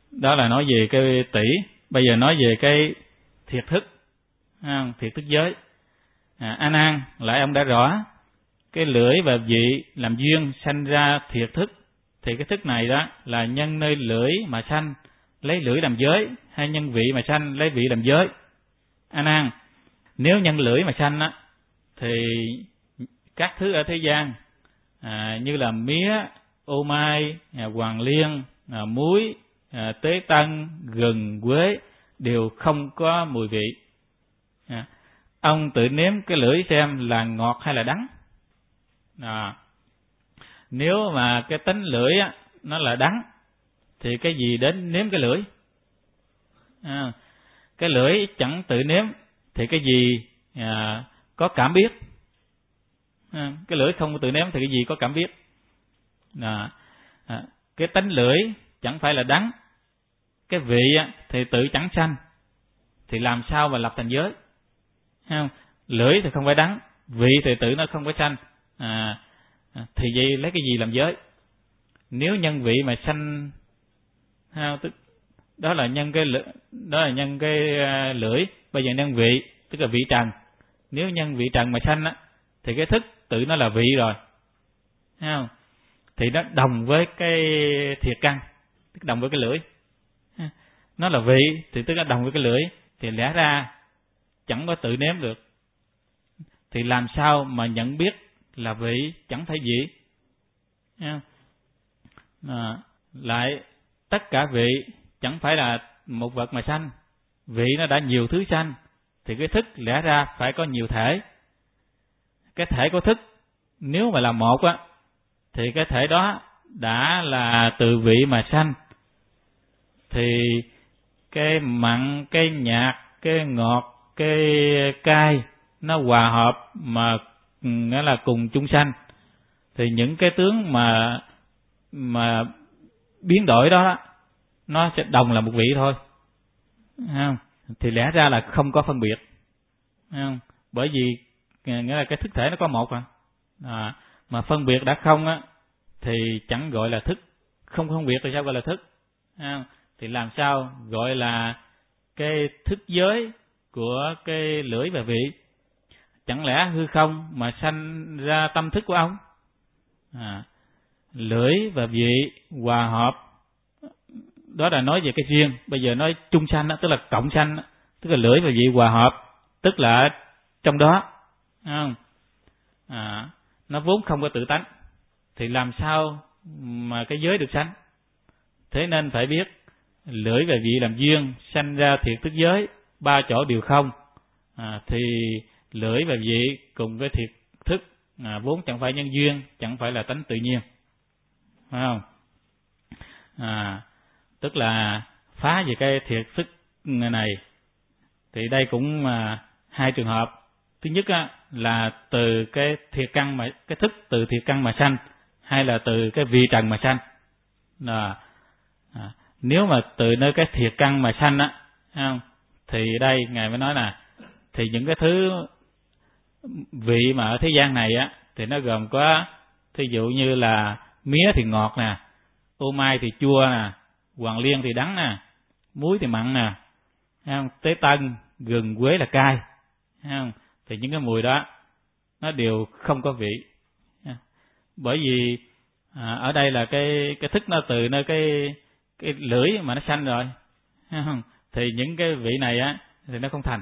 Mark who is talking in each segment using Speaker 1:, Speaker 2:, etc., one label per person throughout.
Speaker 1: Đó là nói về cái tỷ. Bây giờ nói về cái thiệt thức, thiệt thức giới. A Nan, lại ông đã rõ cái lưỡi và vị làm duyên sanh ra thiệt thức, thì cái thức này đó là nhân nơi lưỡi mà sanh, lấy lưỡi làm giới, hay nhân vị mà sanh, lấy vị làm giới. A Nan, nếu nhân lưỡi mà sanh á, thì các thứ ở thế gian như là mía, ô mai, hoàng liên, muối, tế tân, gừng, quế đều không có mùi vị. Ông tự nếm cái lưỡi xem là ngọt hay là đắng. Nếu mà cái tính lưỡi á, nó là đắng, thì cái gì đến nếm cái lưỡi? Cái lưỡi chẳng tự nếm thì cái gì có cảm biết? Cái lưỡi không tự nếm thì cái gì có cảm biết? Cái tính lưỡi chẳng phải là đắng, cái vị thì tự chẳng sanh, thì làm sao mà lập thành giới? Lưỡi thì không phải đắng, vị thì tự nó không có sanh, thì vậy lấy cái gì làm giới? Nếu nhân vị mà sanh, đó là nhân cái lưỡi. Bây giờ nhân vị tức là vị trần. Nếu nhân vị trần mà sanh á, thì cái thức tự nó là vị rồi, thấy không? Thì nó đồng với cái thiệt căn, tức đồng với cái lưỡi. Nó là vị thì tức là đồng với cái lưỡi, thì lẽ ra chẳng có tự nếm được, thì làm sao mà nhận biết là vị chẳng phải vị? Lại tất cả vị chẳng phải là một vật mà sanh, vị nó đã nhiều thứ sanh, thì cái thức lẽ ra phải có nhiều thể. Cái thể của thức nếu mà là một á, thì cái thể đó đã là từ vị mà sanh, thì cái mặn, cái nhạt, cái ngọt, cái cay nó hòa hợp mà nghĩa là cùng chung sanh, thì những cái tướng mà biến đổi đó nó sẽ đồng là một vị thôi, không? Thì lẽ ra là không có phân biệt, không? Bởi vì nghĩa là cái thức thể nó có một mà phân biệt đã không á, thì chẳng gọi là thức. Không phân biệt thì sao gọi là thức? Không? Thì làm sao gọi là cái thức giới của cái lưỡi và vị? Chẳng lẽ hư không mà sanh ra tâm thức của ông? Lưỡi và vị hòa hợp, đó là nói về cái duyên. Bây giờ nói chung sanh tức là cộng sanh, tức là lưỡi và vị hòa hợp, tức là trong đó, không? Nó vốn không có tự tánh, thì làm sao mà cái giới được sanh? Thế nên phải biết lưỡi và vị làm duyên sanh ra thiệt thức giới, ba chỗ đều không, thì lưỡi và vị cùng với thiệt thức vốn chẳng phải nhân duyên, chẳng phải là tánh tự nhiên, phải không? Tức là phá về cái thiệt thức này. Thì đây cũng hai trường hợp. Thứ nhất là từ cái thiệt căn mà cái thức từ thiệt căn mà sanh, hay là từ cái vị trần mà sanh. Nếu mà từ nơi cái thiệt căn mà sanh á, không? Thì đây ngài mới nói là thì những cái thứ vị mà ở thế gian này á, thì nó gồm có thí dụ như là mía thì ngọt nè, ô mai thì chua nè, hoàng liên thì đắng nè, muối thì mặn nè, không? Tế tân, gừng, quế là cay, không? Thì những cái mùi đó nó đều không có vị, bởi vì ở đây là cái thức nó từ nơi cái lưỡi mà nó sanh rồi, không? Thì những cái vị này á thì nó không thành.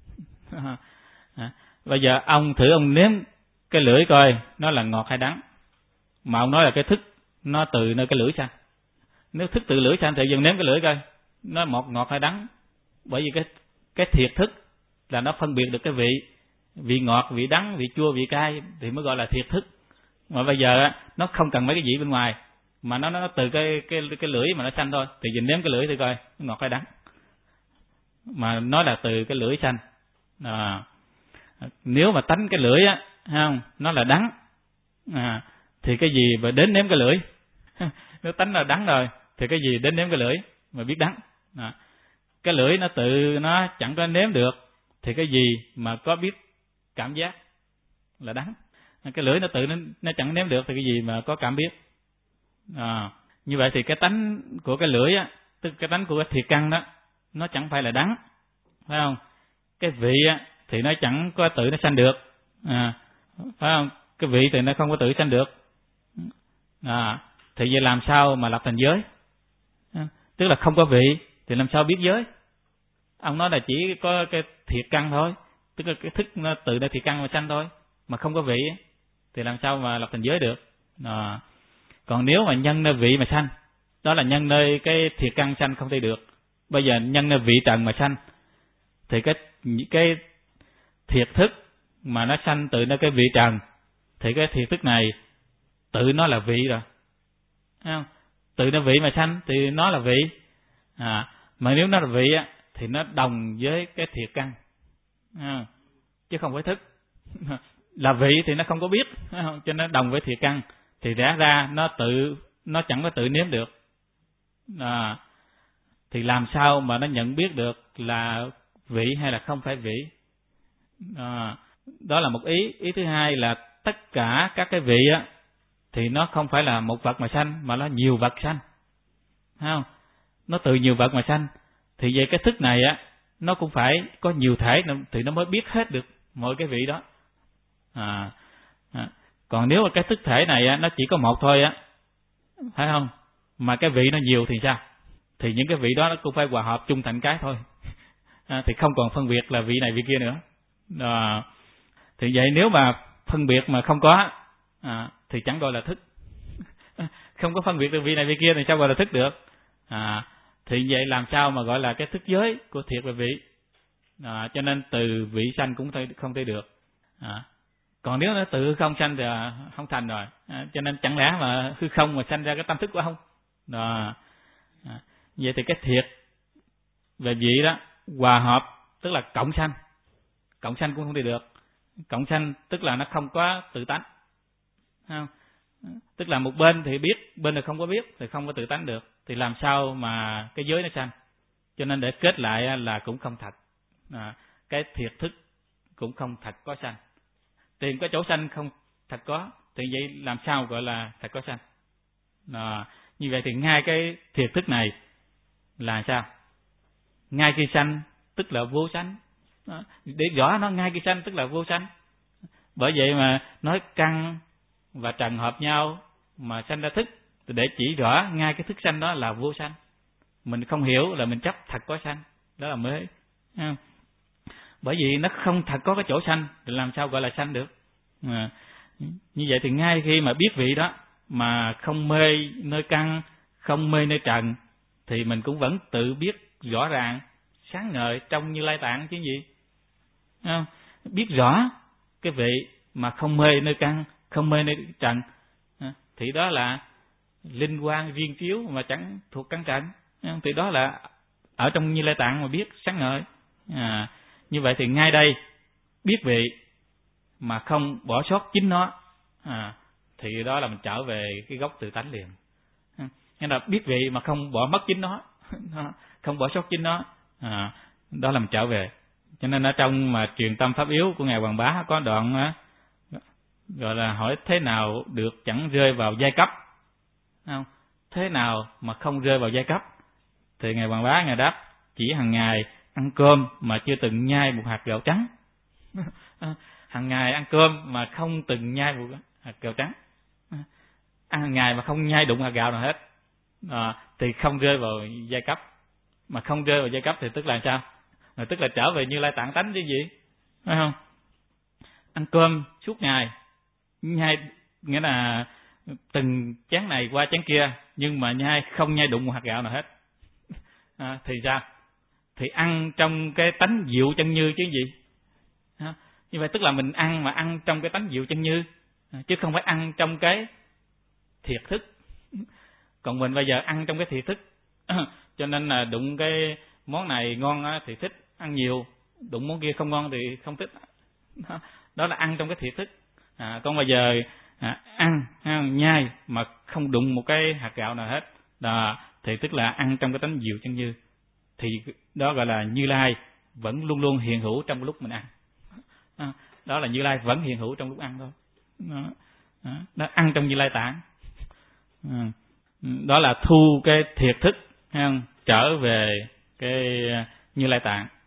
Speaker 1: Bây giờ ông thử ông nếm cái lưỡi coi nó là ngọt hay đắng, mà ông nói là cái thức nó từ nơi cái lưỡi sanh. Nếu thức từ lưỡi sanh thì dừng nếm cái lưỡi coi nó ngọt hay đắng, bởi vì cái thiệt thức là nó phân biệt được cái vị ngọt, vị đắng, vị chua, vị cay thì mới gọi là thiệt thức. Mà bây giờ nó không cần mấy cái vị bên ngoài, mà nó từ cái lưỡi mà nó sanh thôi, thì dừng nếm cái lưỡi thì coi nó ngọt hay đắng, mà nói là từ cái lưỡi sanh. Nếu mà tánh cái lưỡi á, không, nó là đắng, thì cái gì mà đến nếm cái lưỡi? Nếu tánh là đắng rồi thì cái gì đến nếm cái lưỡi mà biết đắng? Cái lưỡi nó tự nó chẳng có nếm được, thì cái gì mà có biết cảm giác là đắng? Cái lưỡi nó tự nó chẳng nếm được thì cái gì mà có cảm biết? Như vậy thì cái tánh của cái lưỡi á, tức cái tánh của cái thiệt căn đó nó chẳng phải là đắng, phải không? Cái vị á thì nó chẳng có tự nó sanh được, phải không? Cái vị thì nó không có tự sanh được, thì vậy làm sao mà lập thành giới? Tức là không có vị thì làm sao biết giới? Ông nói là chỉ có cái thiệt căn thôi, tức là cái thức nó tự nó thiệt căn mà sanh thôi, mà không có vị thì làm sao mà lập thành giới được? Còn nếu mà nhân nơi vị mà sanh, đó là nhân nơi cái thiệt căn sanh không thể được. Bây giờ nhân nơi vị trần mà sanh, thì cái thiệt thức mà nó sanh từ nơi cái vị trần, thì cái thiệt thức này tự nó là vị rồi, thấy không? Tự nó vị mà sanh thì nó là vị, mà nếu nó là vị á thì nó đồng với cái thiệt căn, chứ không phải thức. Là vị thì nó không có biết, cho nên đồng với thiệt căn thì rẽ ra nó chẳng có tự nếm được, thì làm sao mà nó nhận biết được là vị hay là không phải vị? Đó là một ý. Ý thứ hai là tất cả các cái vị á thì nó không phải là một vật mà sanh, mà nó nhiều vật sanh, thấy không? Nó từ nhiều vật mà sanh, thì về cái thức này á nó cũng phải có nhiều thể thì nó mới biết hết được mọi cái vị đó. Còn nếu mà cái thức thể này á, nó chỉ có một thôi á, phải không? Mà cái vị nó nhiều thì sao? Thì những cái vị đó nó cũng phải hòa hợp chung thành cái thôi, thì không còn phân biệt là vị này vị kia nữa. Thì vậy nếu mà phân biệt mà không có thì chẳng gọi là thức. Không có phân biệt được vị này vị kia thì sao gọi là thức được? Thì vậy làm sao mà gọi là cái thức giới của thiệt và vị? Cho nên từ vị sanh cũng không thể được. Còn nếu nó tự không sanh thì không thành rồi. Cho nên chẳng lẽ mà hư không mà sanh ra cái tâm thức của ông? Vậy thì cái thiệt về vị đó hòa hợp tức là cộng sanh. Cộng sanh cũng không thể được. Cộng sanh tức là nó không có tự tánh, không? Tức là một bên thì biết, bên là không có biết, thì không có tự tánh được, thì làm sao mà cái giới nó sanh? Cho nên để kết lại là cũng không thật. Cái thiệt thức cũng không thật có sanh. Tìm có chỗ sanh không thật có, thì vậy làm sao gọi là thật có sanh? Như vậy thì ngay cái thiệt thức này là sao? Ngay khi sanh tức là vô sanh. Để rõ nó ngay khi sanh tức là vô sanh. Bởi vậy mà nói căn và trần hợp nhau mà sanh ra thức, để chỉ rõ ngay cái thức sanh đó là vô sanh. Mình không hiểu là mình chấp thật có sanh, đó là mới. Bởi vì nó không thật có cái chỗ sanh thì làm sao gọi là sanh được? Như vậy thì ngay khi mà biết vị đó mà không mê nơi căn, không mê nơi trần, thì mình cũng vẫn tự biết rõ ràng sáng ngời trong Như Lai Tạng chứ gì. Biết rõ cái vị mà không mê nơi căn, không mê nơi trần, thì đó là linh quang riêng chiếu mà chẳng thuộc căn trần. Thì đó là ở trong Như Lai Tạng mà biết sáng ngời. Như vậy thì ngay đây biết vị mà không bỏ sót chính nó, thì đó là mình trở về cái gốc tự tánh liền. Nghĩa là biết vị mà không bỏ mất chính nó, không bỏ sót chính nó, đó là mình trở về. Cho nên ở trong mà truyền tâm pháp yếu của Ngài Hoàng Bá có đoạn gọi là hỏi thế nào được chẳng rơi vào giai cấp, không? Thế nào mà không rơi vào giai cấp? Thì Ngài Hoàng Bá Ngài đáp chỉ hàng ngày ăn cơm mà chưa từng nhai một hạt gạo trắng. Hàng ngày ăn cơm mà không từng nhai một hạt gạo trắng, ăn hàng ngày mà không nhai đụng hạt gạo nào hết, thì không rơi vào giai cấp. Mà không rơi vào giai cấp thì tức là sao? Tức là trở về Như Lai Tạng tánh chứ gì, phải không? Ăn cơm suốt ngày nhai, nghĩa là từng chén này qua chén kia, nhưng mà nhai không nhai đụng một hạt gạo nào hết, thì sao? Thì ăn trong cái tánh diệu chân như chứ gì. Như vậy tức là mình ăn mà ăn trong cái tánh diệu chân như, chứ không phải ăn trong cái thiệt thức. Còn mình bây giờ ăn trong cái thiệt thức, cho nên là đụng cái món này ngon thì thích ăn nhiều, đụng món kia không ngon thì không thích. Đó là ăn trong cái thiệt thức. Còn bây giờ ăn nhai mà không đụng một cái hạt gạo nào hết, thì tức là ăn trong cái tánh diệu chân như. Thì đó gọi là Như Lai vẫn luôn luôn hiện hữu trong lúc mình ăn. Đó là Như Lai vẫn hiện hữu trong lúc ăn thôi. Đó ăn trong Như Lai Tạng. Đó là thu cái thiệt thức, trở về cái Như Lai Tạng.